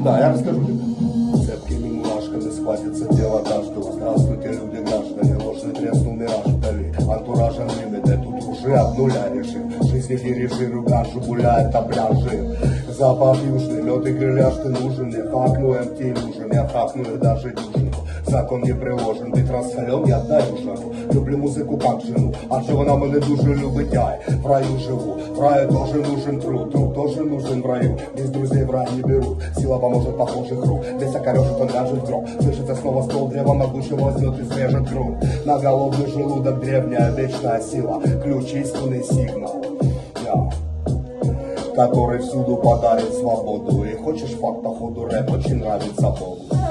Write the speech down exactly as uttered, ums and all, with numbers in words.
Да, я расскажу тебе. Цепкими мурашками схватится тело каждого. Здравствуйте, люди, граждане, ложный треснул мираж вдали. Антуражем лимиты, тут уже от нуля режим. Жизни дирижирую, гажу гуляет на пляже. Запах южный, лед и гриляж ты нужен. Я факну эм ти нужен, я факну и даже дюжину. Закон не приложен, быть расхален, я даю жару. Люблю музику как жену, а що вона мене дуже любить, я в раю живу. В раю тоже нужен труд, труд тоже нужен в раю. Без друзей в рай не берут, сила поможет похожих рук. Весь окорежит, он ляжет в гроб. Слышится снова ствол древа могучего возьмет и срежет грунт. На голодный желудок древняя вечная сила. Ключ истинный сигнал, yeah, который всюду подарит свободу. И хочешь факт, походу рэп очень нравится Богу.